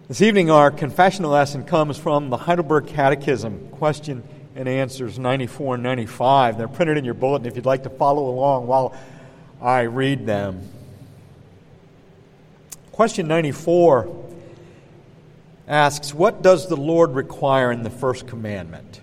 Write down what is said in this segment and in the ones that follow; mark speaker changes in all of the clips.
Speaker 1: This evening, our confessional lesson comes from the Heidelberg Catechism, question and answers 94 and 95. They're printed in your bulletin if you'd like to follow along while I read them. Question 94 asks, what does the Lord require in the first commandment?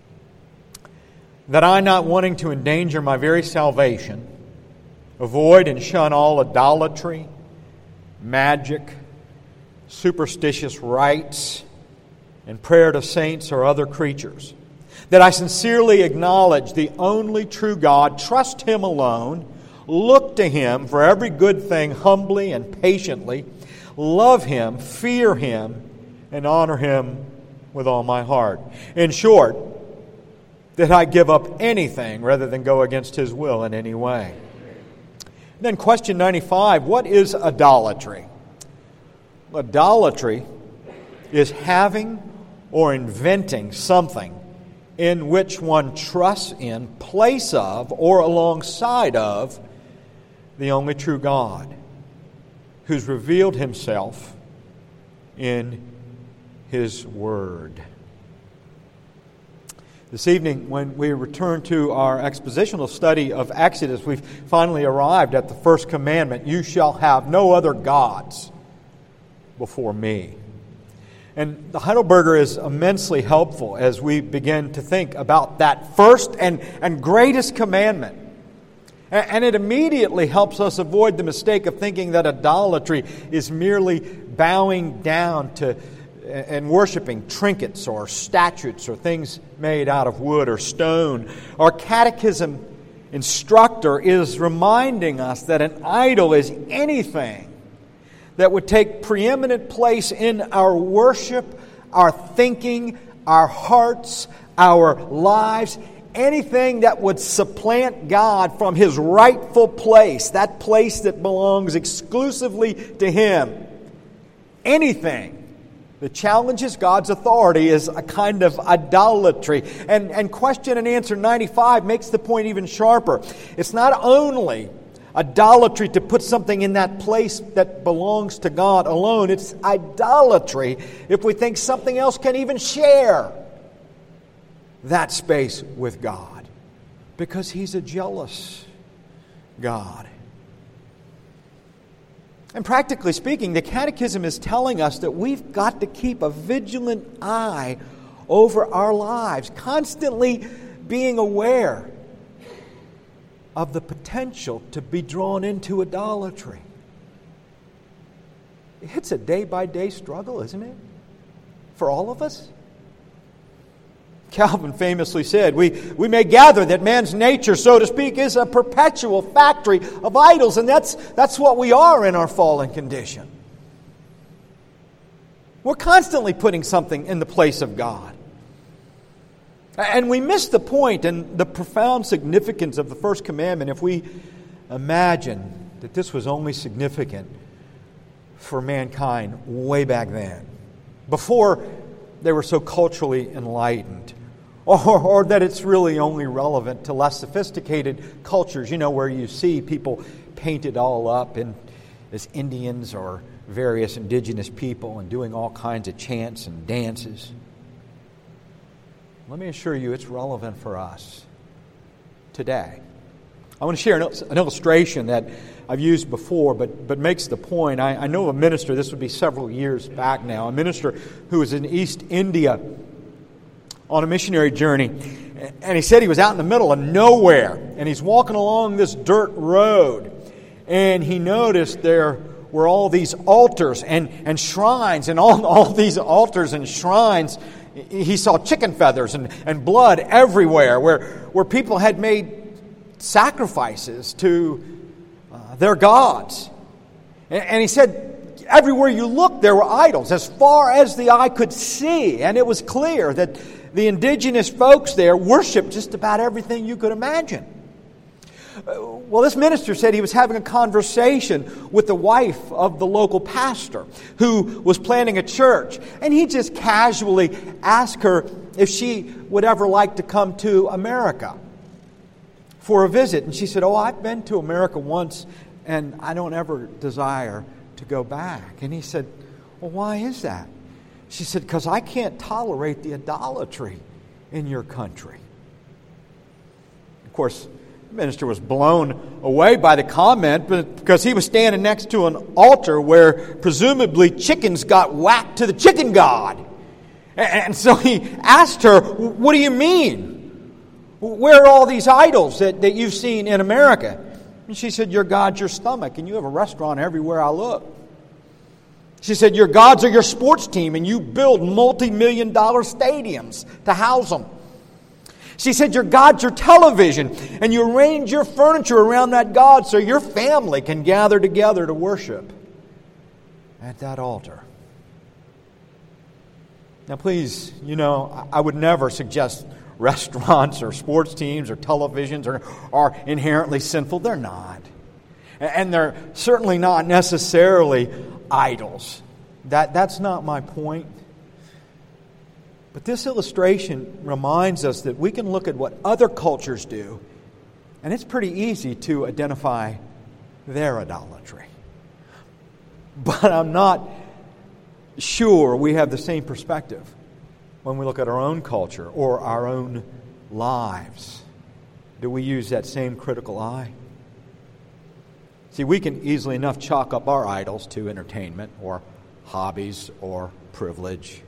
Speaker 1: That I, not wanting to endanger my very salvation, avoid and shun all idolatry, magic, superstitious rites, and prayer to saints or other creatures. That I sincerely acknowledge the only true God, trust Him alone, look to Him for every good thing humbly and patiently, love Him, fear Him, and honor Him with all my heart. In short, that I give up anything rather than go against His will in any way. Then question 95, what is idolatry? Idolatry is having or inventing something in which one trusts in place of or alongside of the only true God, who's revealed Himself in His Word. This evening, when we return to our expositional study of Exodus, we've finally arrived at the first commandment, you shall have no other gods before me. And the Heidelberger is immensely helpful as we begin to think about that first and greatest commandment. And it immediately helps us avoid the mistake of thinking that idolatry is merely bowing down to and worshiping trinkets or statues or things made out of wood or stone. Our catechism instructor is reminding us that an idol is anything that would take preeminent place in our worship, our thinking, our hearts, our lives, anything that would supplant God from His rightful place, that place that belongs exclusively to Him. Anything that challenges God's authority is a kind of idolatry. And question and answer 95 makes the point even sharper. It's not only idolatry to put something in that place that belongs to God alone. It's idolatry if we think something else can even share that space with God, because He's a jealous God. And practically speaking, the Catechism is telling us that we've got to keep a vigilant eye over our lives, constantly being aware of the potential to be drawn into idolatry. It's a day-by-day struggle, isn't it? For all of us. Calvin famously said, we may gather that man's nature, so to speak, is a perpetual factory of idols, and that's what we are in our fallen condition. We're constantly putting something in the place of God. And we miss the point and the profound significance of the first commandment if we imagine that this was only significant for mankind way back then, before they were so culturally enlightened, or that it's really only relevant to less sophisticated cultures, where you see people painted all up as Indians or various indigenous people and doing all kinds of chants and dances. Let me assure you it's relevant for us today. I want to share an illustration that I've used before, but makes the point. I know a minister, this would be several years back now, a minister who was in East India on a missionary journey. And he said he was out in the middle of nowhere, and he's walking along this dirt road, and he noticed there were all these altars and shrines, and all these altars and shrines, he saw chicken feathers and blood everywhere where people had made sacrifices to their gods. And he said, everywhere you looked, there were idols, as far as the eye could see. And it was clear that the indigenous folks there worshiped just about everything you could imagine. Well, this minister said he was having a conversation with the wife of the local pastor who was planning a church. And he just casually asked her if she would ever like to come to America for a visit. And she said, I've been to America once and I don't ever desire to go back. And he said, Well, why is that? She said, because I can't tolerate the idolatry in your country. Of course, the minister was blown away by the comment because he was standing next to an altar where presumably chickens got whacked to the chicken god. And so he asked her, what do you mean? Where are all these idols that you've seen in America? And she said, your God's your stomach, and you have a restaurant everywhere I look. She said, your gods are your sports team, and you build multi-million-dollar stadiums to house them. She said, your God's your television, and you arrange your furniture around that God so your family can gather together to worship at that altar. Now, please, I would never suggest restaurants or sports teams or televisions are inherently sinful. They're not. And they're certainly not necessarily idols. That's not my point. But this illustration reminds us that we can look at what other cultures do, and it's pretty easy to identify their idolatry. But I'm not sure we have the same perspective when we look at our own culture or our own lives. Do we use that same critical eye? See, we can easily enough chalk up our idols to entertainment or hobbies or privilege.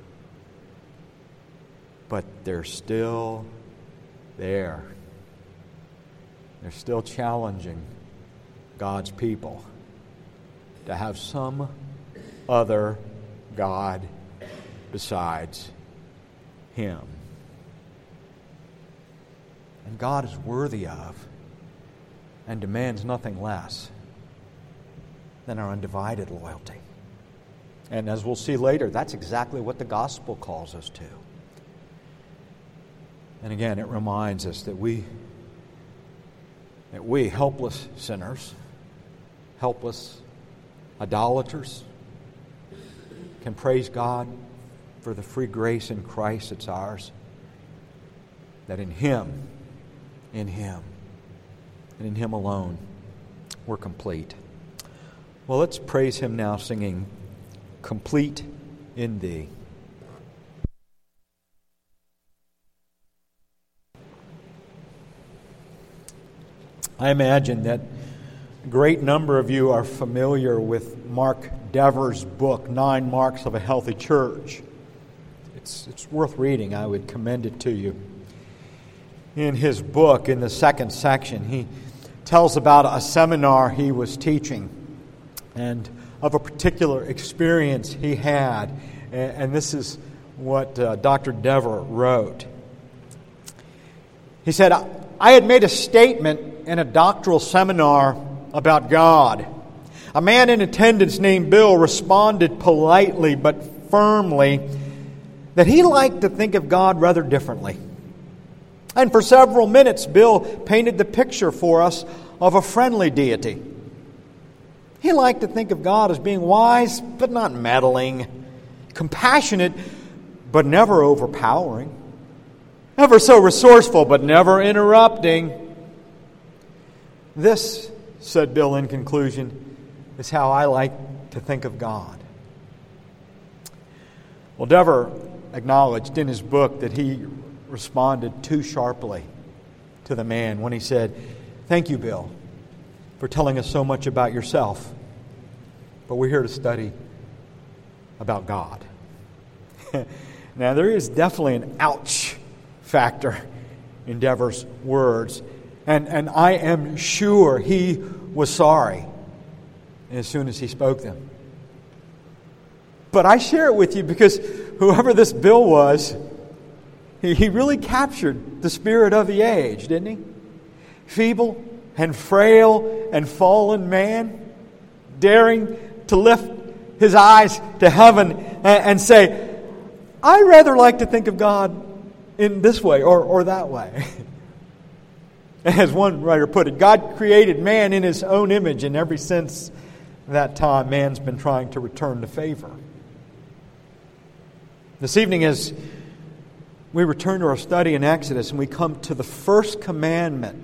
Speaker 1: But they're still there. They're still challenging God's people to have some other God besides Him. And God is worthy of and demands nothing less than our undivided loyalty. And as we'll see later, that's exactly what the gospel calls us to. And again, it reminds us that we helpless sinners, helpless idolaters, can praise God for the free grace in Christ that's ours. That in Him, and in Him alone, we're complete. Well, let's praise Him now, singing Complete in Thee. I imagine that a great number of you are familiar with Mark Dever's book, 9 Marks of a Healthy Church. It's worth reading. I would commend it to you. In his book, in the second section, he tells about a seminar he was teaching and of a particular experience he had. And this is what Dr. Dever wrote. He said, I had made a statement in a doctoral seminar about God. A man in attendance named Bill responded politely but firmly that he liked to think of God rather differently. And for several minutes, Bill painted the picture for us of a friendly deity. He liked to think of God as being wise but not meddling, compassionate but never overpowering, ever so resourceful but never interrupting. This, said Bill in conclusion, is how I like to think of God. Well, Dever acknowledged in his book that he responded too sharply to the man when he said, "Thank you, Bill, for telling us so much about yourself, but we're here to study about God." Now, there is definitely an ouch factor in Dever's words, and I am sure he was sorry as soon as he spoke them. But I share it with you because whoever this Bill was, he really captured the spirit of the age, didn't he? Feeble and frail and fallen man, daring to lift his eyes to heaven and say, I rather like to think of God in this way or that way. As one writer put it, God created man in His own image, and ever since that time, man's been trying to return to favor. This evening, as we return to our study in Exodus and we come to the first commandment,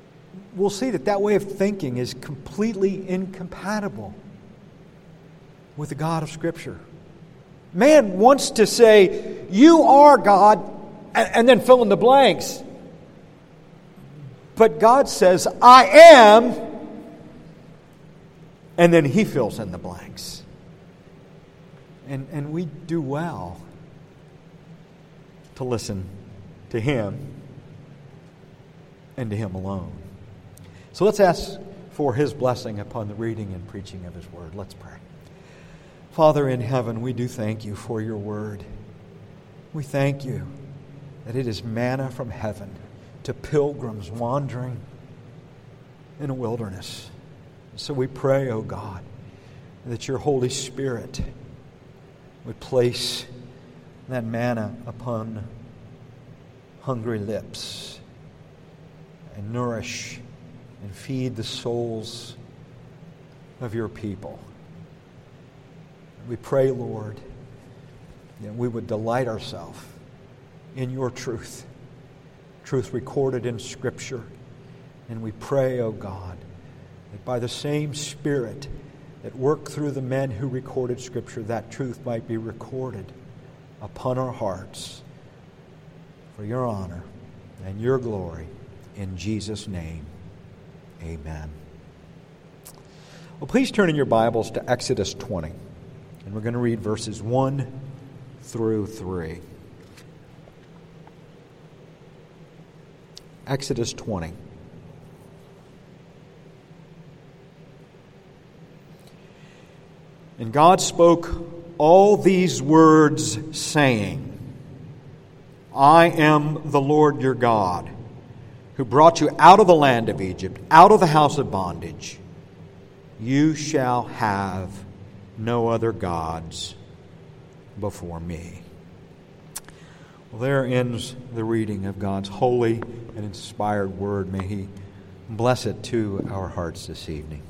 Speaker 1: we'll see that way of thinking is completely incompatible with the God of Scripture. Man wants to say, you are God, and then fill in the blanks. But God says, I am, and then He fills in the blanks. And we do well to listen to Him and to Him alone. So let's ask for His blessing upon the reading and preaching of His Word. Let's pray. Father in heaven, we do thank You for Your Word. We thank You that it is manna from heaven to pilgrims wandering in a wilderness. So we pray, O God, that Your Holy Spirit would place that manna upon hungry lips and nourish and feed the souls of Your people. We pray, Lord, that we would delight ourselves in Your truth recorded in Scripture. And we pray, O God, that by the same Spirit that worked through the men who recorded Scripture, that truth might be recorded upon our hearts for Your honor and Your glory. In Jesus' name, amen. Well, please turn in your Bibles to Exodus 20. And we're going to read verses 1 through 3. Exodus 20. And God spoke all these words, saying, I am the Lord your God, who brought you out of the land of Egypt, out of the house of bondage. You shall have no other gods before me. Well, there ends the reading of God's holy and inspired word. May He bless it to our hearts this evening.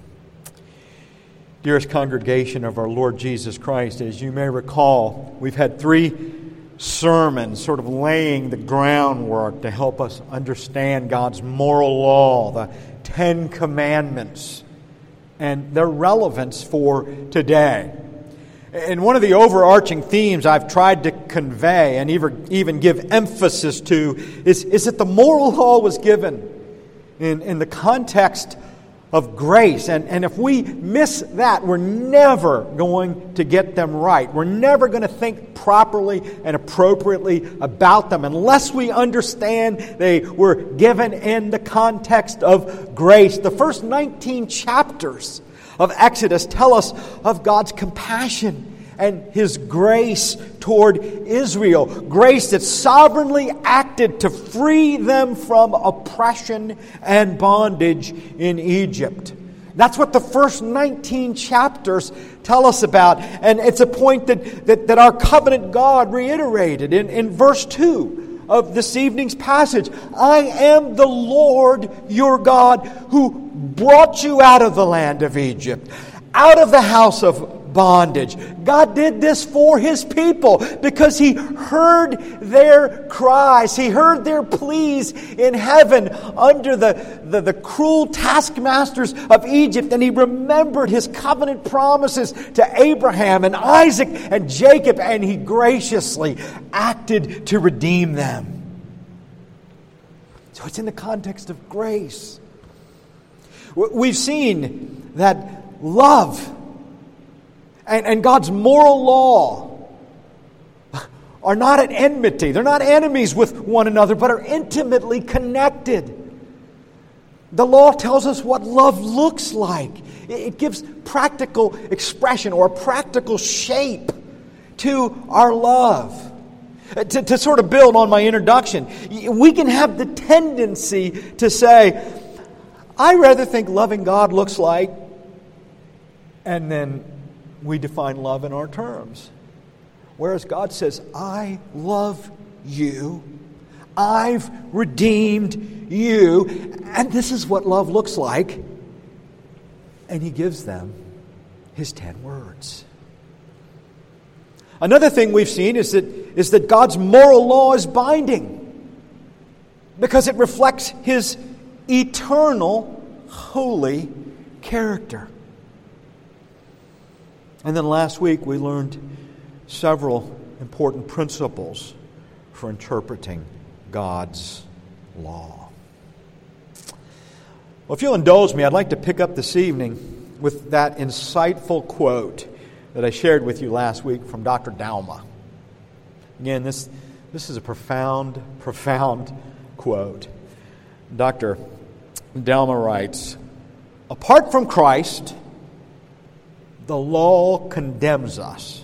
Speaker 1: Dearest congregation of our Lord Jesus Christ, as you may recall, we've had 3 sermons sort of laying the groundwork to help us understand God's moral law, the 10 Commandments, and their relevance for today. And one of the overarching themes I've tried to convey and even give emphasis to is that the moral law was given in the context of grace. And if we miss that, we're never going to get them right. We're never going to think properly and appropriately about them unless we understand they were given in the context of grace. The first 19 chapters of Exodus tell us of God's compassion and His grace toward Israel. Grace that sovereignly acted to free them from oppression and bondage in Egypt. That's what the first 19 chapters tell us about. And it's a point that our covenant God reiterated in verse 2 of this evening's passage. I am the Lord your God who brought you out of the land of Egypt, out of the house of bondage. God did this for His people because He heard their cries. He heard their pleas in heaven under the cruel taskmasters of Egypt, and He remembered His covenant promises to Abraham and Isaac and Jacob, and He graciously acted to redeem them. So it's in the context of grace. We've seen that love and God's moral law are not at enmity. They're not enemies with one another, but are intimately connected. The law tells us what love looks like. It gives practical expression or practical shape to our love. To sort of build on my introduction, we can have the tendency to say, I rather think loving God looks like, and then we define love in our terms. Whereas God says, I love you. I've redeemed you. And this is what love looks like. And He gives them His 10 words. Another thing we've seen is that God's moral law is binding because it reflects His eternal, holy character. And then last week we learned several important principles for interpreting God's law. Well, if you'll indulge me, I'd like to pick up this evening with that insightful quote that I shared with you last week from Dr. Dalma. Again, this is a profound quote. Dr. Dalma writes, "Apart from Christ, the law condemns us.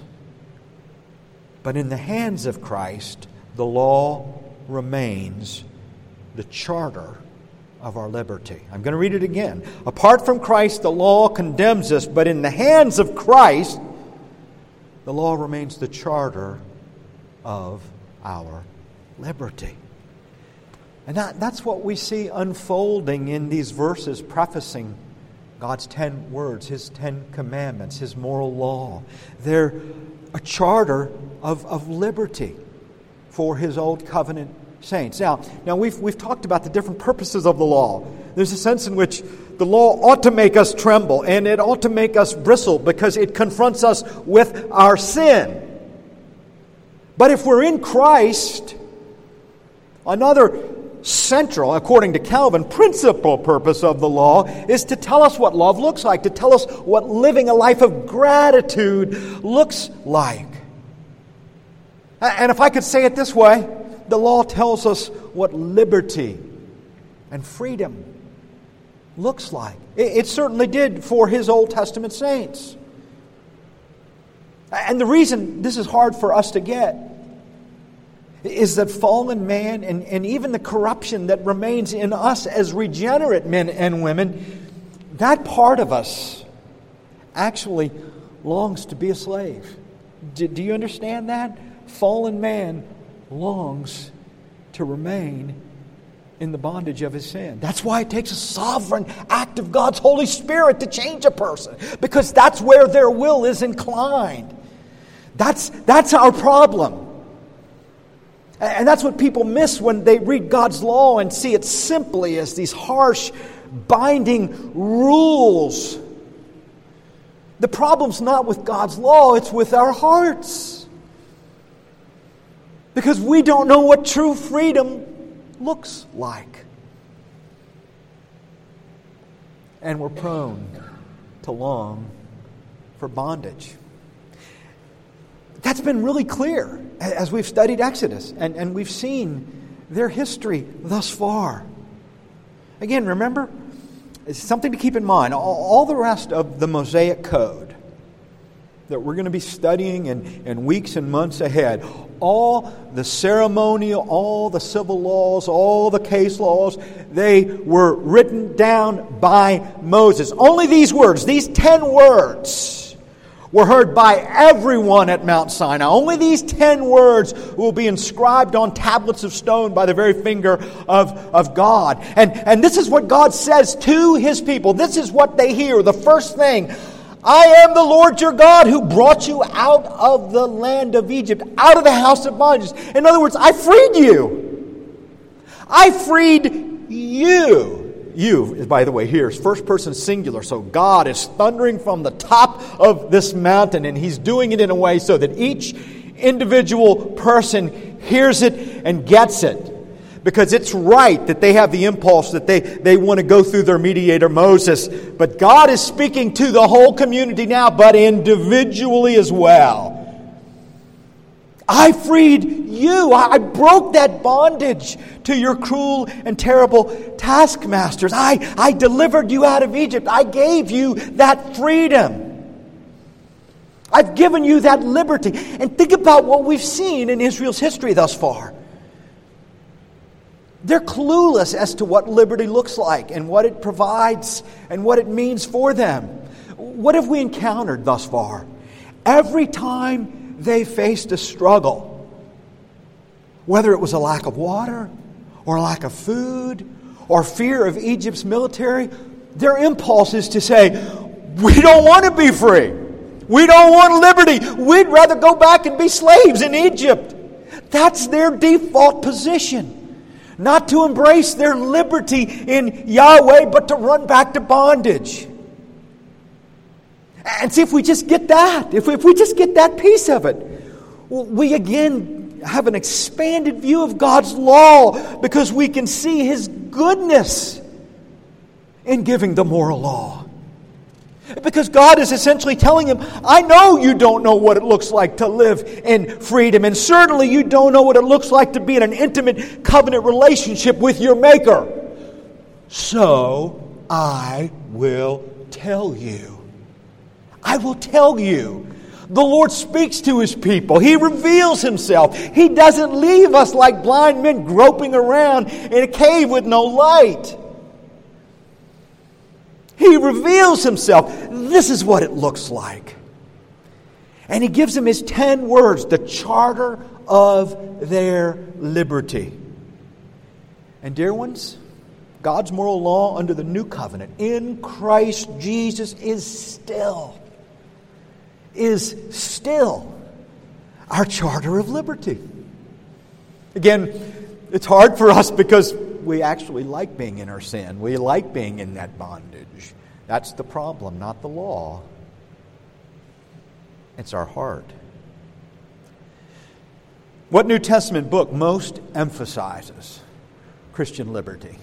Speaker 1: But in the hands of Christ, the law remains the charter of our liberty." I'm going to read it again. "Apart from Christ, the law condemns us, but in the hands of Christ, the law remains the charter of our liberty." And that's what we see unfolding in these verses prefacing God's 10 words, His 10 commandments, His moral law. They're a charter of liberty for His old covenant saints. Now we've talked about the different purposes of the law. There's a sense in which the law ought to make us tremble, and it ought to make us bristle because it confronts us with our sin. But if we're in Christ, another central, according to Calvin, principal purpose of the law is to tell us what love looks like, to tell us what living a life of gratitude looks like. And if I could say it this way, the law tells us what liberty and freedom looks like. It certainly did for His Old Testament saints. And the reason this is hard for us to get is that fallen man and even the corruption that remains in us as regenerate men and women, that part of us actually longs to be a slave. Do you understand that? Fallen man longs to remain in the bondage of his sin. That's why it takes a sovereign act of God's Holy Spirit to change a person, because that's where their will is inclined. That's our problem. And that's what people miss when they read God's law and see it simply as these harsh, binding rules. The problem's not with God's law, it's with our hearts. Because we don't know what true freedom looks like. And we're prone to long for bondage. That's been really clear as we've studied Exodus and we've seen their history thus far. Again, remember, it's something to keep in mind. All the rest of the Mosaic Code that we're going to be studying in weeks and months ahead, all the ceremonial, all the civil laws, all the case laws, they were written down by Moses. Only these words, these 10 words, were heard by everyone at Mount Sinai. Only these 10 words will be inscribed on tablets of stone by the very finger of God. And this is what God says to His people. This is what they hear. The first thing, "I am the Lord your God who brought you out of the land of Egypt, out of the house of bondage." In other words, I freed you. I freed you. You, by the way, here is first person singular. So God is thundering from the top of this mountain, and He's doing it in a way so that each individual person hears it and gets it. Because it's right that they have the impulse that they want to go through their mediator Moses. But God is speaking to the whole community now, but individually as well. I freed you. I broke that bondage to your cruel and terrible taskmasters. I delivered you out of Egypt. I gave you that freedom. I've given you that liberty. And think about what we've seen in Israel's history thus far. They're clueless as to what liberty looks like and what it provides and what it means for them. What have we encountered thus far? Every time they faced a struggle, whether it was a lack of water or a lack of food or fear of Egypt's military, their impulse is to say, "We don't want to be free. We don't want liberty. We'd rather go back and be slaves in Egypt." That's their default position. Not to embrace their liberty in Yahweh, but to run back to bondage. And see, if we just get that, if we just get that piece of it, we again have an expanded view of God's law because we can see His goodness in giving the moral law. Because God is essentially telling him, I know you don't know what it looks like to live in freedom, and certainly you don't know what it looks like to be in an intimate covenant relationship with your Maker. So I will tell you. I will tell you. The Lord speaks to His people. He reveals Himself. He doesn't leave us like blind men groping around in a cave with no light. He reveals Himself. This is what it looks like. And He gives them His 10 words, the charter of their liberty. And dear ones, God's moral law under the new covenant in Christ Jesus is still our charter of liberty. Again, it's hard for us because we actually like being in our sin. We like being in that bondage. That's the problem, not the law. It's our heart. What New Testament book most emphasizes Christian liberty?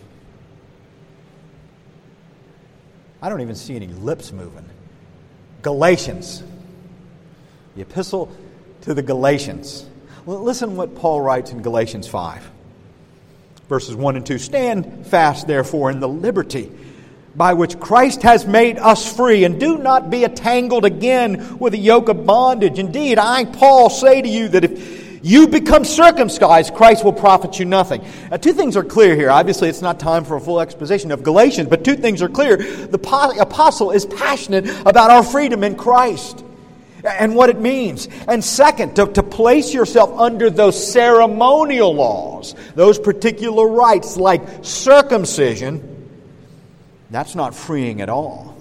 Speaker 1: I don't even see any lips moving. Galatians. The epistle to the Galatians. Listen what Paul writes in Galatians 5. Verses 1 and 2. Stand fast, therefore, in the liberty by which Christ has made us free, and do not be entangled again with a yoke of bondage. Indeed, I, Paul, say to you that if you become circumcised, Christ will profit you nothing. Now, two things are clear here. Obviously, it's not time for a full exposition of Galatians, but two things are clear. The apostle is passionate about our freedom in Christ and what it means. And second, to place yourself under those ceremonial laws, those particular rites like circumcision, that's not freeing at all.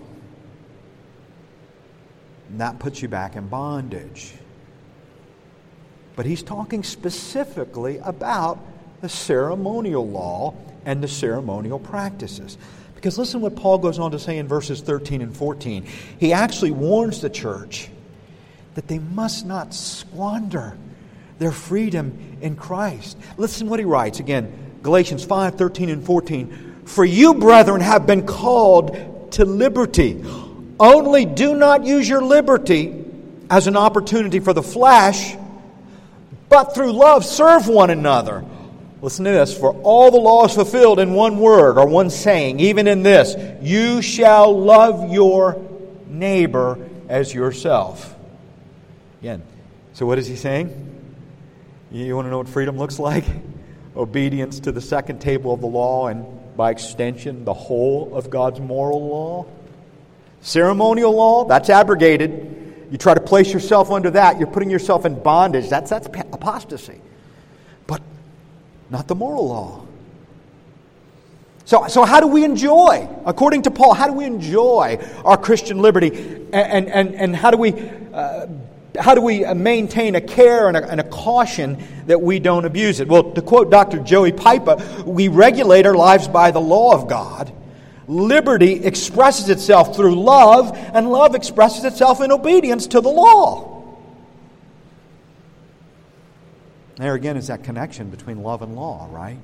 Speaker 1: And that puts you back in bondage. But he's talking specifically about the ceremonial law and the ceremonial practices. Because listen what Paul goes on to say in verses 13 and 14. He actually warns the church that they must not squander their freedom in Christ. Listen what he writes. Again, Galatians 5, 13 and 14. For you, brethren, have been called to liberty. Only do not use your liberty as an opportunity for the flesh, but through love serve one another. Listen to this. For all the law is fulfilled in one word or one saying, even in this, you shall love your neighbor as yourself. Again, so what is he saying? You want to know what freedom looks like? Obedience to the second table of the law, and by extension, the whole of God's moral law. Ceremonial law, that's abrogated. You try to place yourself under that, you're putting yourself in bondage. That's apostasy. But not the moral law. So how do we enjoy, according to Paul, how do we enjoy our Christian liberty? And how do we maintain a care and a caution that we don't abuse it? Well, to quote Dr. Joey Pipa, we regulate our lives by the law of God. Liberty expresses itself through love, and love expresses itself in obedience to the law. There again is that connection between love and law, right?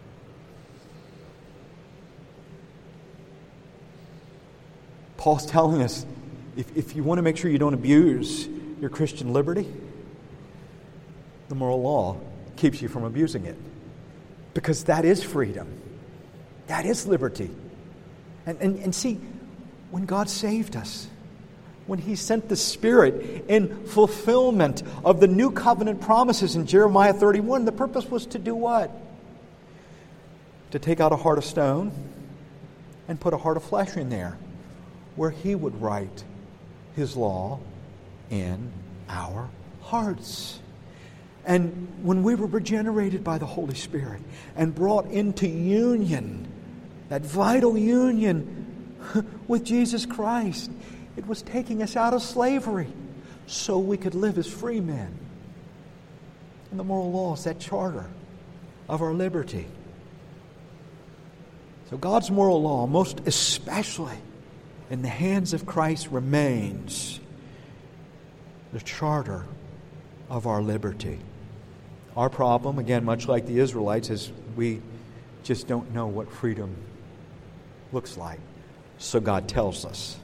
Speaker 1: Paul's telling us, if you want to make sure you don't abuse your Christian liberty, the moral law keeps you from abusing it. Because that is freedom. That is liberty. And see, when God saved us, when He sent the Spirit in fulfillment of the new covenant promises in Jeremiah 31, the purpose was to do what? To take out a heart of stone and put a heart of flesh in there, where He would write His law in our hearts. And when we were regenerated by the Holy Spirit and brought into union, that vital union with Jesus Christ, it was taking us out of slavery so we could live as free men. And the moral law is that charter of our liberty. So God's moral law, most especially in the hands of Christ remains the charter of our liberty. Our problem, again, much like the Israelites, is we just don't know what freedom looks like. So God tells us.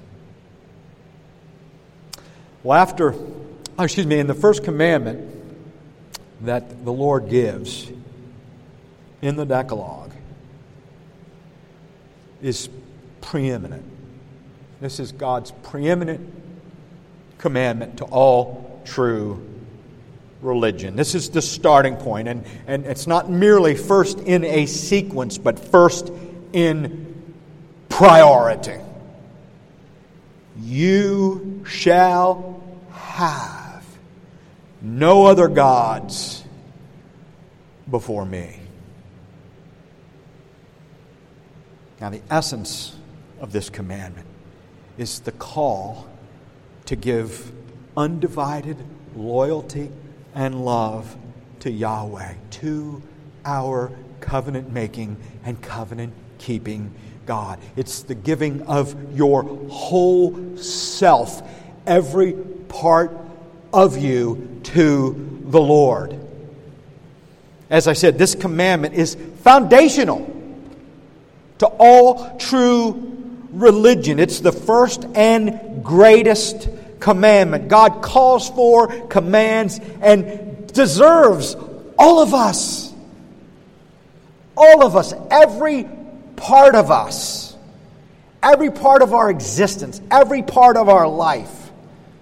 Speaker 1: Well, in the first commandment that the Lord gives in the Decalogue is preeminent. This is God's preeminent commandment to all true religion. This is the starting point, and it's not merely first in a sequence, but first in priority. You shall have no other gods before me. Now, the essence of this commandment is the call to give undivided loyalty and love to Yahweh, to our covenant-making and covenant-keeping God. It's the giving of your whole self, every part of you, to the Lord. As I said, this commandment is foundational to all true religion. It's the first and greatest commandment. God calls for, commands, and deserves all of us. All of us, every part of us, every part of our existence, every part of our life.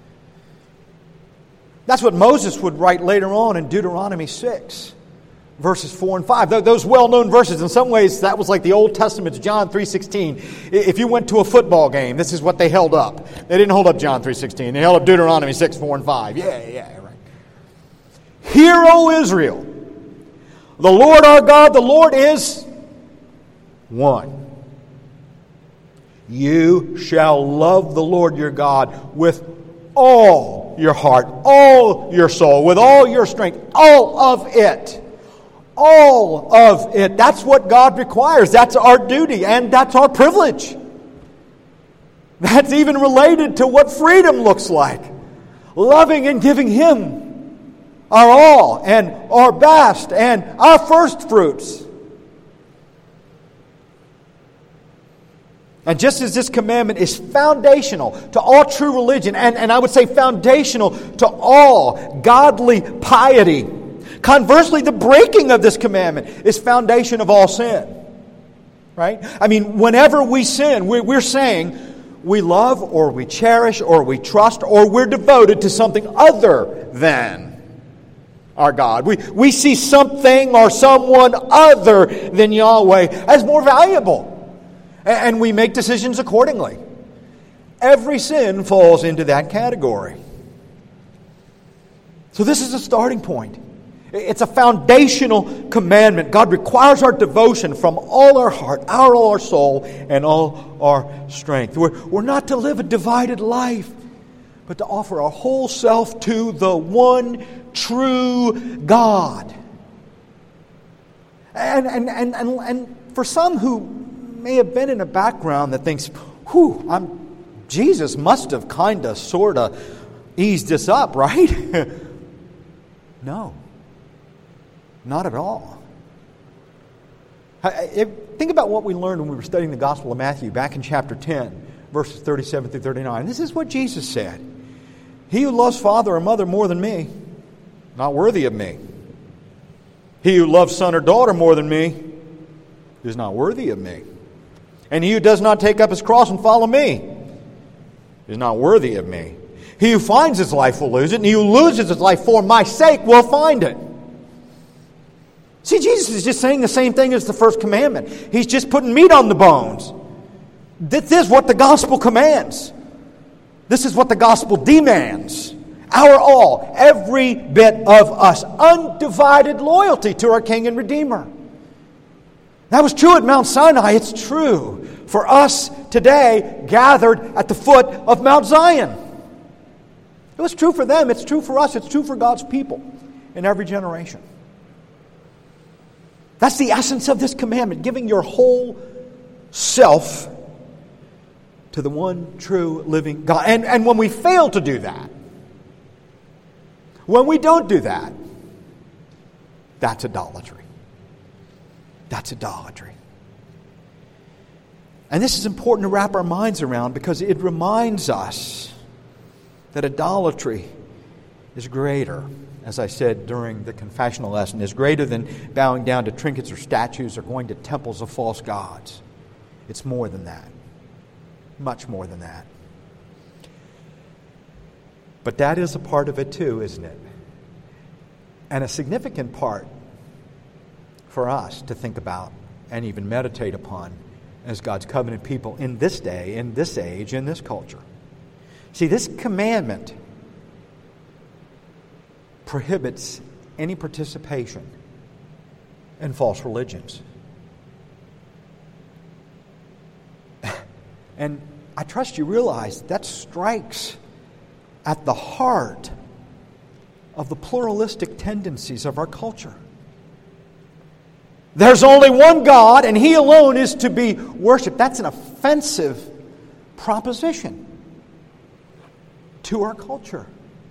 Speaker 1: That's what Moses would write later on in Deuteronomy 6. Verses 4 and 5. Those well-known verses, in some ways, that was like the Old Testament's John 3:16. If you went to a football game, this is what they held up. They didn't hold up John 3:16. They held up Deuteronomy 6, 4, and 5. Yeah, right. Hear, O Israel, the Lord our God, the Lord is one. You shall love the Lord your God with all your heart, all your soul, with all your strength, all of it. All of it. That's what God requires. That's our duty, and that's our privilege. That's even related to what freedom looks like. Loving and giving Him our all, and our best, and our first fruits. And just as this commandment is foundational to all true religion, and I would say foundational to all godly piety, conversely, the breaking of this commandment is foundation of all sin. Right? I mean, whenever we sin, we're saying we love or we cherish or we trust or we're devoted to something other than our God. We see something or someone other than Yahweh as more valuable. And we make decisions accordingly. Every sin falls into that category. So this is a starting point. It's a foundational commandment. God requires our devotion from all our heart, all our soul, and all our strength. We're not to live a divided life, but to offer our whole self to the one true God. And for some who may have been in a background that thinks, Jesus must have kind of, sort of eased this up, right? No. Not at all. Think about what we learned when we were studying the Gospel of Matthew back in chapter 10, verses 37 through 39. This is what Jesus said. He who loves father or mother more than me, not worthy of me. He who loves son or daughter more than me is not worthy of me. And he who does not take up his cross and follow me is not worthy of me. He who finds his life will lose it, and he who loses his life for my sake will find it. See, Jesus is just saying the same thing as the first commandment. He's just putting meat on the bones. This is what the gospel commands. This is what the gospel demands. Our all, every bit of us, undivided loyalty to our King and Redeemer. That was true at Mount Sinai. It's true for us today, gathered at the foot of Mount Zion. It was true for them. It's true for us. It's true for God's people in every generation. That's the essence of this commandment, giving your whole self to the one true living God. And when we fail to do that, when we don't do that, that's idolatry. That's idolatry. And this is important to wrap our minds around because it reminds us that idolatry is greater, as I said during the confessional lesson, is greater than bowing down to trinkets or statues or going to temples of false gods. It's more than that. Much more than that. But that is a part of it too, isn't it? And a significant part for us to think about and even meditate upon as God's covenant people in this day, in this age, in this culture. See, this commandment prohibits any participation in false religions. And I trust you realize that strikes at the heart of the pluralistic tendencies of our culture. There's only one God, and He alone is to be worshipped. That's an offensive proposition to our culture.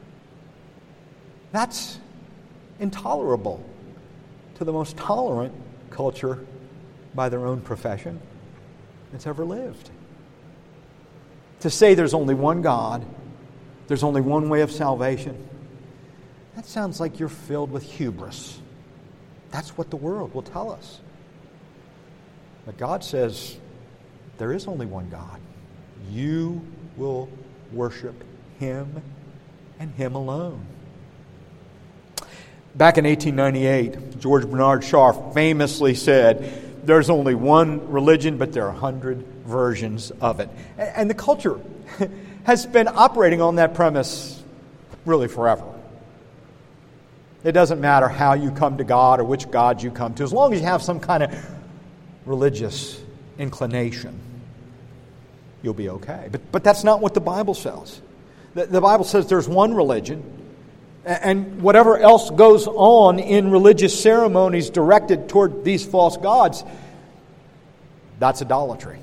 Speaker 1: That's intolerable to the most tolerant culture by their own profession that's ever lived. To say there's only one God, there's only one way of salvation, that sounds like you're filled with hubris. That's what the world will tell us. But God says there is only one God. You will worship Him and Him alone. Back in 1898, George Bernard Shaw famously said, there's only one religion, but there are 100 versions of it. And the culture has been operating on that premise really forever. It doesn't matter how you come to God or which God you come to, as long as you have some kind of religious inclination, you'll be okay. But that's not what the Bible says. The Bible says there's one religion, and whatever else goes on in religious ceremonies directed toward these false gods, that's idolatry.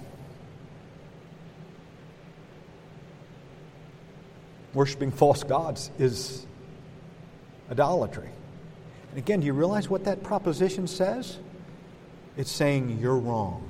Speaker 1: Worshipping false gods is idolatry. And again, do you realize what that proposition says? It's saying you're wrong.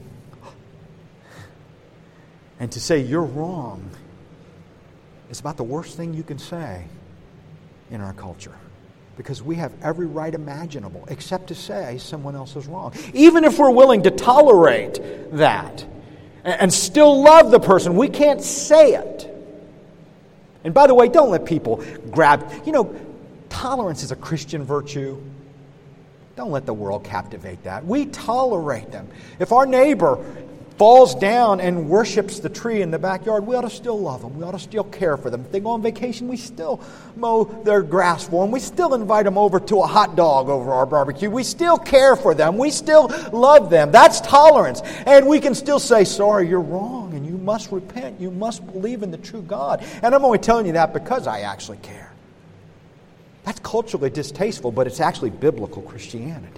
Speaker 1: And to say you're wrong is about the worst thing you can say in our culture. Because we have every right imaginable except to say someone else is wrong. Even if we're willing to tolerate that and still love the person, we can't say it. And by the way, don't let people grab... tolerance is a Christian virtue. Don't let the world captivate that. We tolerate them. If our neighbor falls down and worships the tree in the backyard, we ought to still love them. We ought to still care for them. If they go on vacation, we still mow their grass for them. We still invite them over to a hot dog over our barbecue. We still care for them. We still love them. That's tolerance. And we can still say, sorry, you're wrong, and you must repent. You must believe in the true God. And I'm only telling you that because I actually care. That's culturally distasteful, but it's actually biblical Christianity.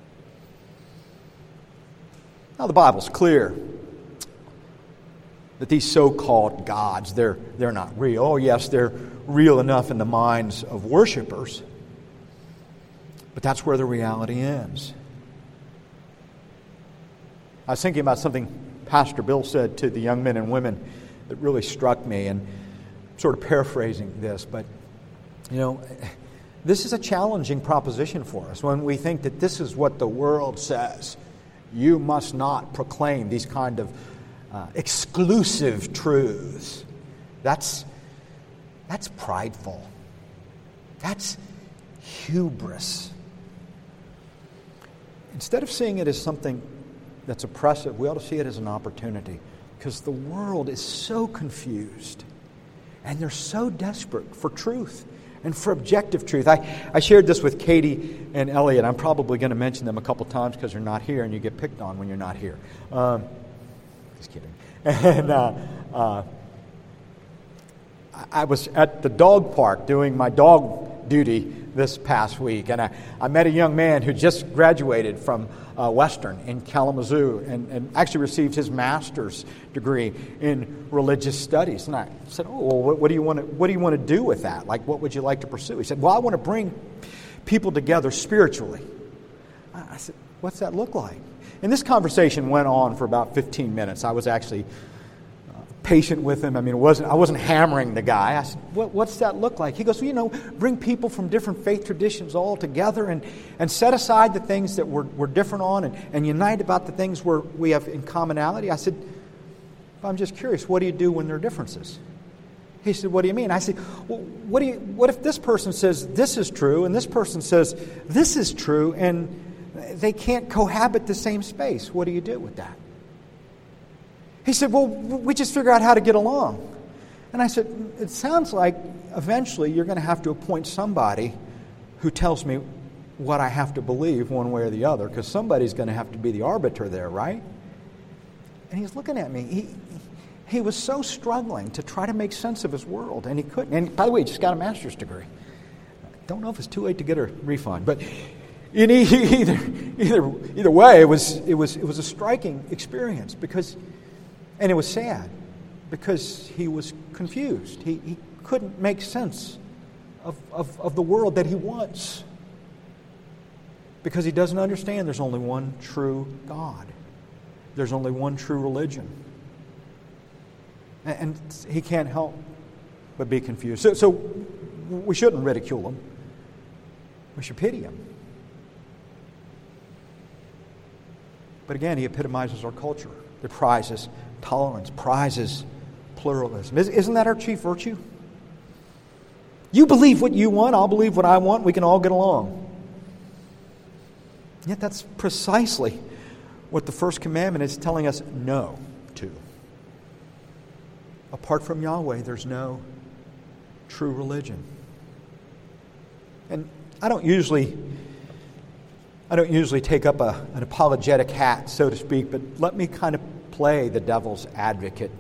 Speaker 1: Now, the Bible's clear that these so-called gods, they're not real. Oh, yes, they're real enough in the minds of worshipers, but that's where the reality ends. I was thinking about something Pastor Bill said to the young men and women that really struck me, and sort of paraphrasing this, but, this is a challenging proposition for us when we think that this is what the world says. You must not proclaim these kind of exclusive truths. That's prideful. That's hubris. Instead of seeing it as something that's oppressive, we ought to see it as an opportunity, because the world is so confused and they're so desperate for truth and for objective truth. I shared this with Katie and Elliot. I'm probably going to mention them a couple times because they're not here, and you get picked on when you're not here. Just kidding. And I was at the dog park doing my dog duty this past week, and I met a young man who just graduated from Western in Kalamazoo and actually received his master's degree in religious studies. And I said, "Oh, well, what do you want to do with that? Like, what would you like to pursue?" He said, "Well, I want to bring people together spiritually." I said, "What's that look like?" And this conversation went on for about 15 minutes. I was actually patient with him. I mean, I wasn't hammering the guy. I said, "What's that look like?" He goes, "Well, bring people from different faith traditions all together and set aside the things that we're different on and unite about the things where we have in commonality." I said, "I'm just curious, what do you do when there are differences?" He said, "What do you mean?" I said, "Well, what if this person says this is true and this person says this is true and they can't cohabit the same space? What do you do with that?" He said, "Well, we just figure out how to get along." And I said, "It sounds like eventually you're going to have to appoint somebody who tells me what I have to believe one way or the other, because somebody's going to have to be the arbiter there, right?" And he's looking at me. He was so struggling to try to make sense of his world, and he couldn't. And by the way, he just got a master's degree. I don't know if it's too late to get a refund, but either way, it was a striking experience and it was sad because he was confused. He couldn't make sense of the world that he wants because he doesn't understand there's only one true God. There's only one true religion. And he can't help but be confused. So we shouldn't ridicule him. We should pity him. But again, he epitomizes our culture that prizes tolerance, prizes pluralism. Isn't that our chief virtue? You believe what you want, I'll believe what I want, we can all get along. Yet that's precisely what the first commandment is telling us no to. Apart from Yahweh, there's no true religion. And I don't usually take up an apologetic hat, so to speak, but let me kind of play the devil's advocate.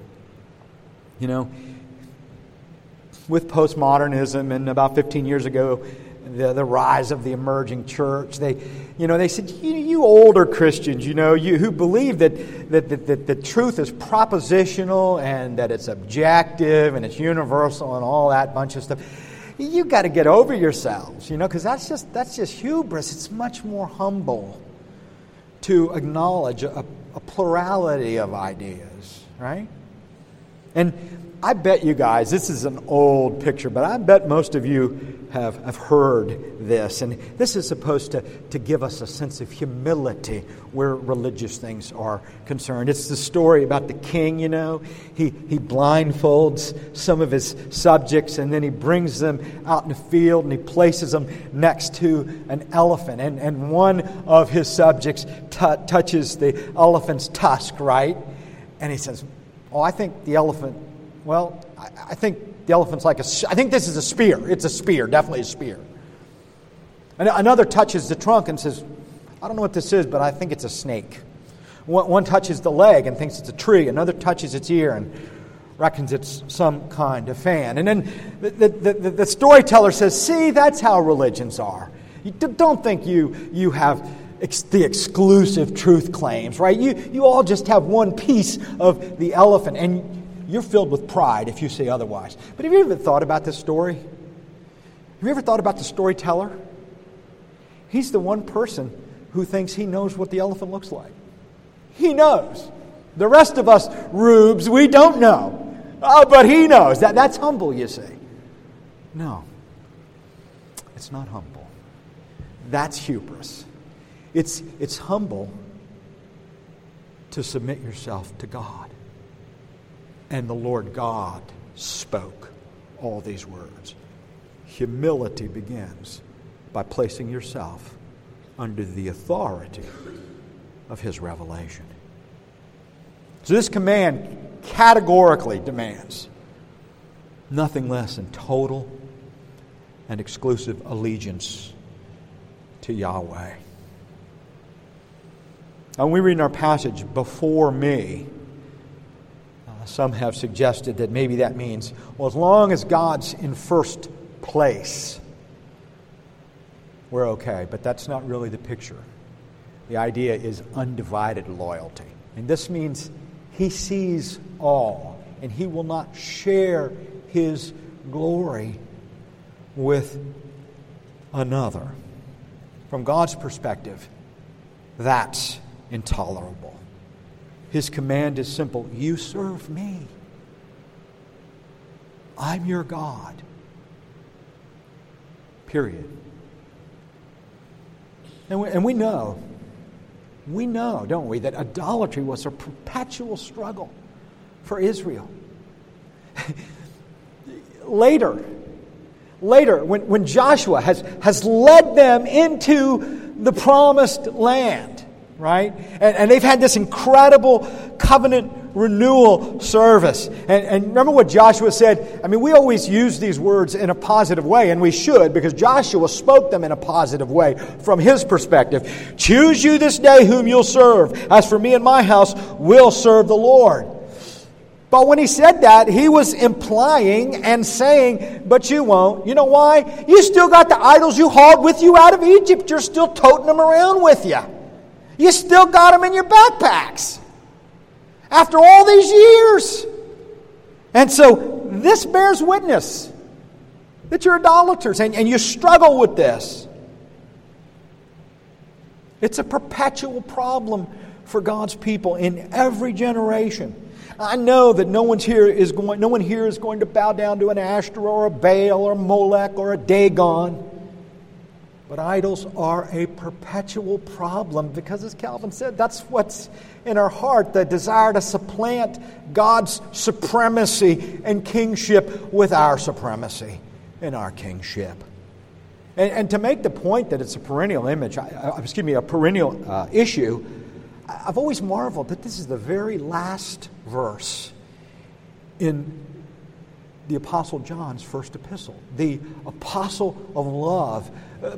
Speaker 1: With postmodernism and about 15 years ago, the rise of the emerging church, they said, you older Christians, you who believe that truth is propositional and that it's objective and it's universal and all that bunch of stuff. You got to get over yourselves, because that's just hubris. It's much more humble to acknowledge a plurality of ideas, right? And I bet you guys, this is an old picture, but I bet most of you have heard this. And this is supposed to give us a sense of humility where religious things are concerned. It's the story about the king, He blindfolds some of his subjects and then he brings them out in the field and he places them next to an elephant. And one of his subjects touches the elephant's tusk, right? And he says, "Oh, I think the elephant... Well, I think the elephant's I think this is a spear. It's a spear, definitely a spear." And another touches the trunk and says, "I don't know what this is, but I think it's a snake." One touches the leg and thinks it's a tree. Another touches its ear and reckons it's some kind of fan. And then the storyteller says, "See, that's how religions are. You don't think you have the exclusive truth claims, right? You all just have one piece of the elephant, and you're filled with pride if you say otherwise." But have you ever thought about this story? Have you ever thought about the storyteller? He's the one person who thinks he knows what the elephant looks like. He knows. The rest of us rubes, we don't know. But he knows. That's humble, you say. No. It's not humble. That's hubris. It's humble to submit yourself to God. And the Lord God spoke all these words. Humility begins by placing yourself under the authority of His revelation. So this command categorically demands nothing less than total and exclusive allegiance to Yahweh. Now, when we read in our passage, "before me," some have suggested that maybe that means, well, as long as God's in first place, we're okay. But that's not really the picture. The idea is undivided loyalty. And this means he sees all, and he will not share his glory with another. From God's perspective, that's intolerable. His command is simple: you serve me. I'm your God. Period. And we know, don't we, that idolatry was a perpetual struggle for Israel. Later, when Joshua has led them into the promised land, right? And they've had this incredible covenant renewal service. And remember what Joshua said? I mean, we always use these words in a positive way, and we should, because Joshua spoke them in a positive way from his perspective. Choose you this day whom you'll serve. As for me and my house, we'll serve the Lord. But when he said that, he was implying and saying, but you won't. You know why? You still got the idols you hauled with you out of Egypt. You're still toting them around with you. You still got them in your backpacks after all these years. And so this bears witness that you're idolaters and you struggle with this. It's a perpetual problem for God's people in every generation. I know that no one here is going to bow down to an Ashtoreth or a Baal or a Molech or a Dagon. But idols are a perpetual problem because, as Calvin said, that's what's in our heart, the desire to supplant God's supremacy and kingship with our supremacy and our kingship. And to make the point that it's a perennial issue, I've always marveled that this is the very last verse in the Apostle John's first epistle, the apostle of love.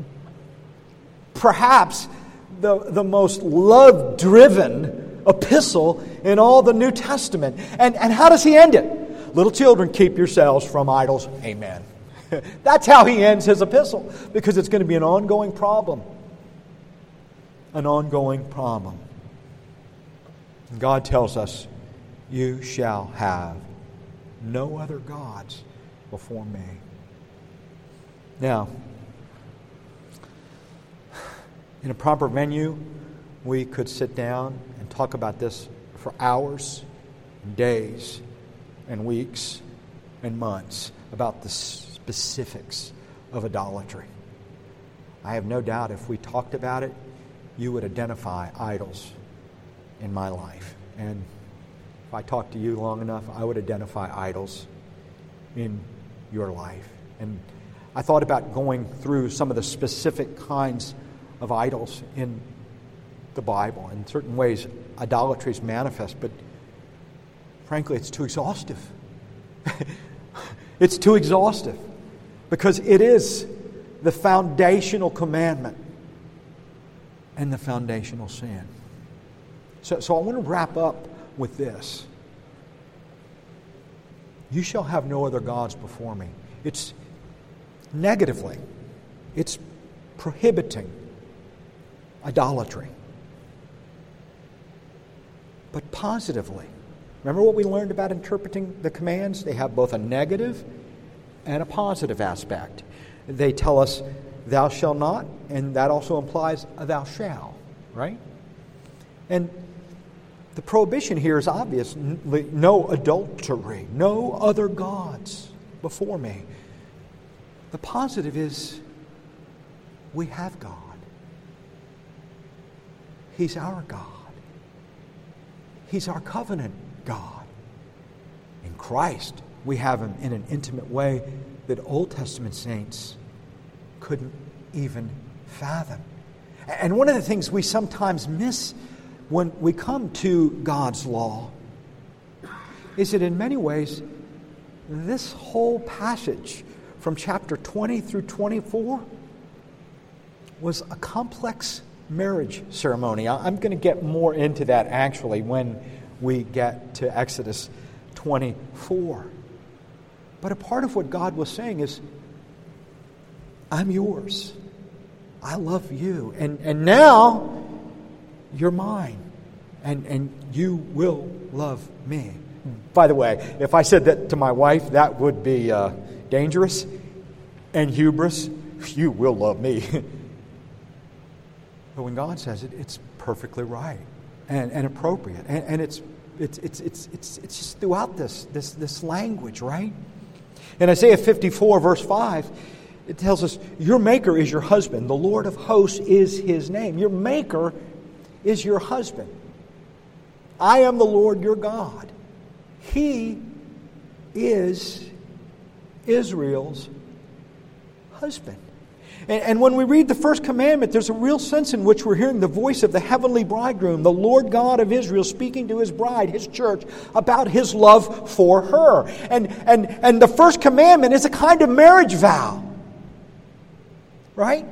Speaker 1: Perhaps the most love-driven epistle in all the New Testament. And how does he end it? Little children, keep yourselves from idols. Amen. That's how he ends his epistle, because it's going to be an ongoing problem. An ongoing problem. And God tells us, you shall have no other gods before me. Now, in a proper venue, we could sit down and talk about this for hours, and days, and weeks, and months about the specifics of idolatry. I have no doubt if we talked about it, you would identify idols in my life. And if I talked to you long enough, I would identify idols in your life. And I thought about going through some of the specific kinds of idols in the Bible. In certain ways, idolatry is manifest, but frankly, it's too exhaustive. It's too exhaustive because it is the foundational commandment and the foundational sin. So I want to wrap up with this. You shall have no other gods before me. It's negatively, it's prohibiting idolatry. But positively, remember what we learned about interpreting the commands? They have both a negative and a positive aspect. They tell us, thou shalt not, and that also implies a thou shalt, right? And the prohibition here is obvious. No adultery, no other gods before me. The positive is we have God. He's our God. He's our covenant God. In Christ, we have Him in an intimate way that Old Testament saints couldn't even fathom. And one of the things we sometimes miss when we come to God's law is that in many ways, this whole passage from chapter 20 through 24 was a complex marriage ceremony. I'm going to get more into that actually when we get to Exodus 24. But a part of what God was saying is, I'm yours. I love you. And now you're mine. And you will love me. By the way, if I said that to my wife, that would be dangerous and hubris. You will love me. But when God says it, it's perfectly right and appropriate. And it's just throughout this language, right? In Isaiah 54, verse 5, it tells us, your Maker is your husband. The Lord of hosts is His name. Your Maker is your husband. I am the Lord your God. He is Israel's husband. And when we read the first commandment, there's a real sense in which we're hearing the voice of the heavenly bridegroom, the Lord God of Israel, speaking to His bride, His church, about His love for her. And the first commandment is a kind of marriage vow. Right?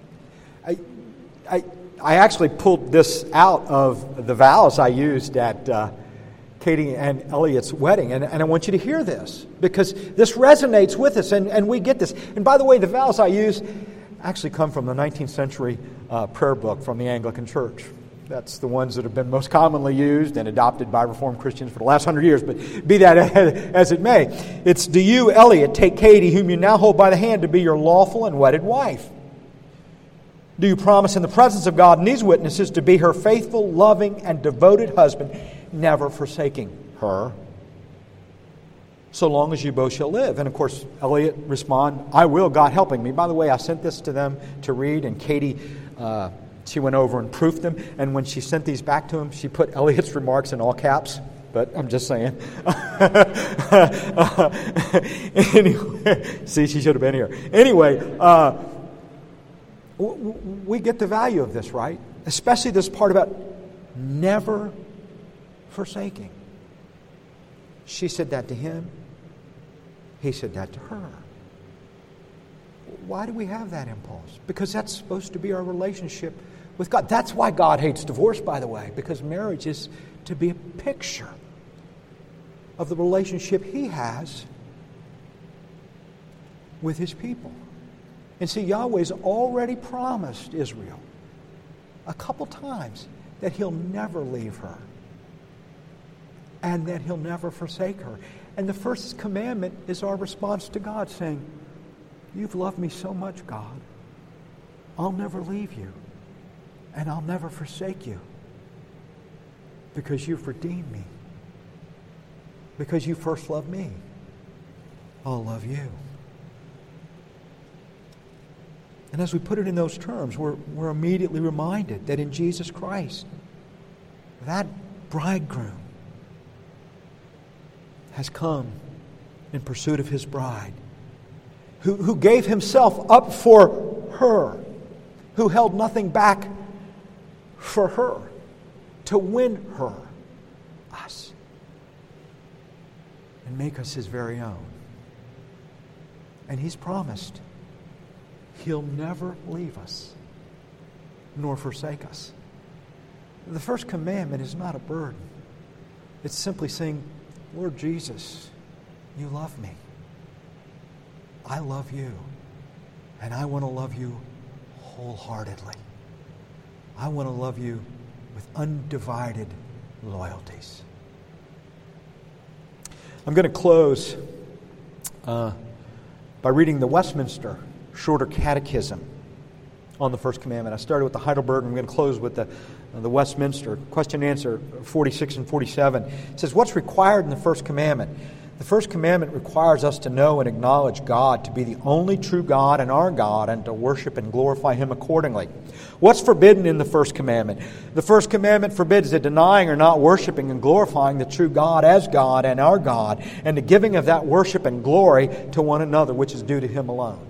Speaker 1: I actually pulled this out of the vows I used at Katie and Elliot's wedding. And I want you to hear this, because this resonates with us, and we get this. And by the way, the vows I use actually come from the 19th century prayer book from the Anglican Church. That's the ones that have been most commonly used and adopted by Reformed Christians for the last 100 years, but be that as it may. It's, do you, Elliot, take Katie, whom you now hold by the hand, to be your lawful and wedded wife? Do you promise in the presence of God and these witnesses to be her faithful, loving, and devoted husband, never forsaking her, so long as you both shall live? And of course, Elliot responded, I will, God helping me. By the way, I sent this to them to read, and Katie, she went over and proofed them. And when she sent these back to him, she put Elliot's remarks in all caps. But I'm just saying. Anyway, see, she should have been here. Anyway, we get the value of this, right? Especially this part about never forsaking. She said that to him. He said that to her. Why do we have that impulse? Because that's supposed to be our relationship with God. That's why God hates divorce, by the way, because marriage is to be a picture of the relationship He has with His people. And see, Yahweh's already promised Israel a couple times that He'll never leave her and that He'll never forsake her. And the first commandment is our response to God, saying, you've loved me so much, God. I'll never leave you and I'll never forsake you, because you've redeemed me. Because you first loved me, I'll love you. And as we put it in those terms, we're immediately reminded that in Jesus Christ, that bridegroom has come in pursuit of His bride, who gave Himself up for her, who held nothing back for her, to win her, us, and make us His very own. And He's promised He'll never leave us nor forsake us. The first commandment is not a burden. It's simply saying, Lord Jesus, you love me. I love you. And I want to love you wholeheartedly. I want to love you with undivided loyalties. I'm going to close by reading the Westminster Shorter Catechism on the first commandment. I started with the Heidelberg, and I'm going to close with the Westminster. Question and answer 46 and 47. It says, what's required in the first commandment? The first commandment requires us to know and acknowledge God to be the only true God and our God, and to worship and glorify Him accordingly. What's forbidden in the first commandment? The first commandment forbids the denying or not worshiping and glorifying the true God as God and our God, and the giving of that worship and glory to one another, which is due to Him alone.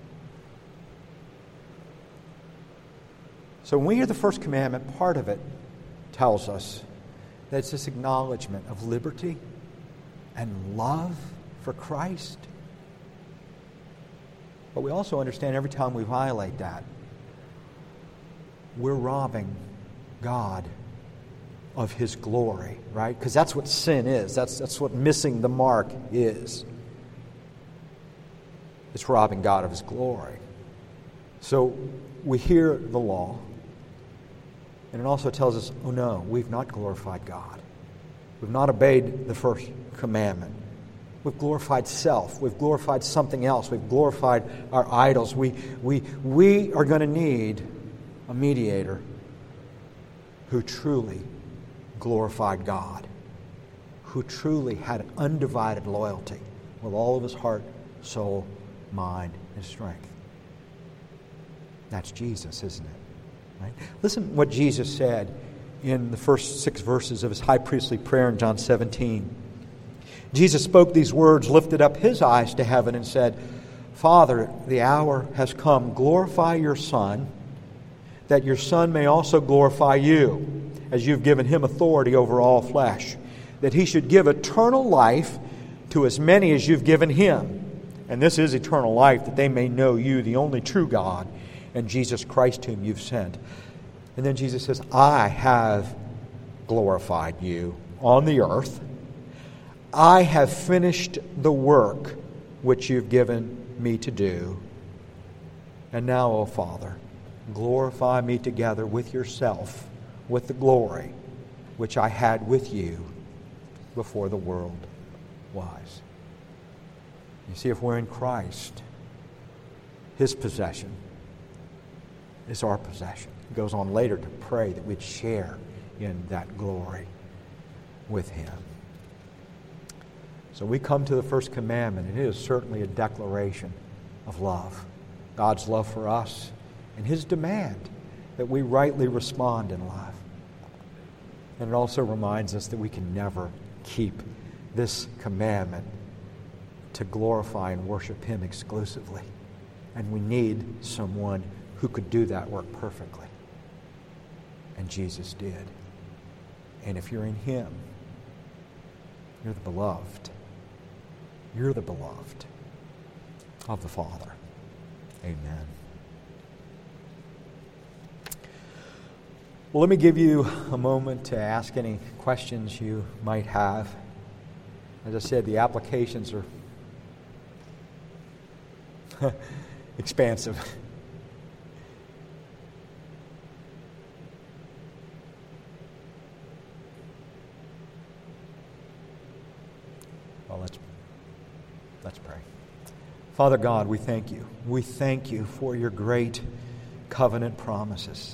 Speaker 1: So when we hear the first commandment, part of it tells us that it's this acknowledgement of liberty and love for Christ. But we also understand every time we violate that, we're robbing God of His glory, right? Because that's what sin is. That's what missing the mark is. It's robbing God of His glory. So we hear the law, and it also tells us, oh no, we've not glorified God. We've not obeyed the first commandment. We've glorified self. We've glorified something else. We've glorified our idols. We are going to need a mediator who truly glorified God, who truly had an undivided loyalty with all of his heart, soul, mind, and strength. That's Jesus, isn't it? Right? Listen what Jesus said in the first 6 verses of his high priestly prayer in John 17. Jesus spoke these words, lifted up his eyes to heaven, and said, Father, the hour has come. Glorify your Son, that your Son may also glorify you, as you've given him authority over all flesh, that he should give eternal life to as many as you've given him. And this is eternal life, that they may know you, the only true God, and Jesus Christ whom you've sent. And then Jesus says, I have glorified you on the earth. I have finished the work which you've given me to do. And now, O Father, glorify me together with yourself, with the glory which I had with you before the world was. You see, if we're in Christ, his possession is our possession. He goes on later to pray that we'd share in that glory with him. So we come to the first commandment, and it is certainly a declaration of love. God's love for us and his demand that we rightly respond in love. And it also reminds us that we can never keep this commandment to glorify and worship him exclusively. And we need someone who could do that work perfectly. And Jesus did. And if you're in him, you're the beloved. You're the beloved of the Father. Amen. Well, let me give you a moment to ask any questions you might have. As I said, the applications are expansive. Well, let's pray. Father God, we thank you. We thank you for your great covenant promises.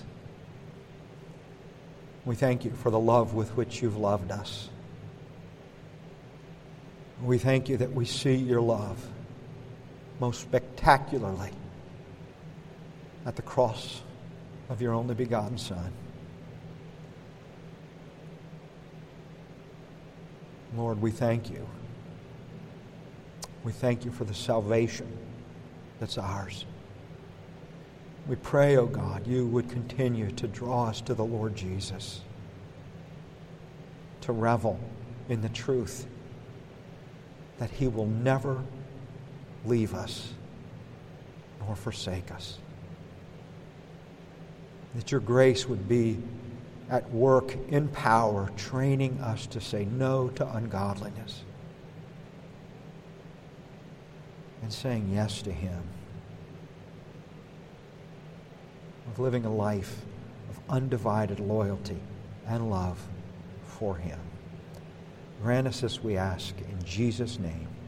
Speaker 1: We thank you for the love with which you've loved us. We thank you that we see your love most spectacularly at the cross of your only begotten Son. Lord, we thank you. We thank you for the salvation that's ours. We pray, O God, you would continue to draw us to the Lord Jesus, to revel in the truth that he will never leave us nor forsake us. That your grace would be at work in power, training us to say no to ungodliness and saying yes to him, of living a life of undivided loyalty and love for him. Grant us this, we ask, in Jesus' name.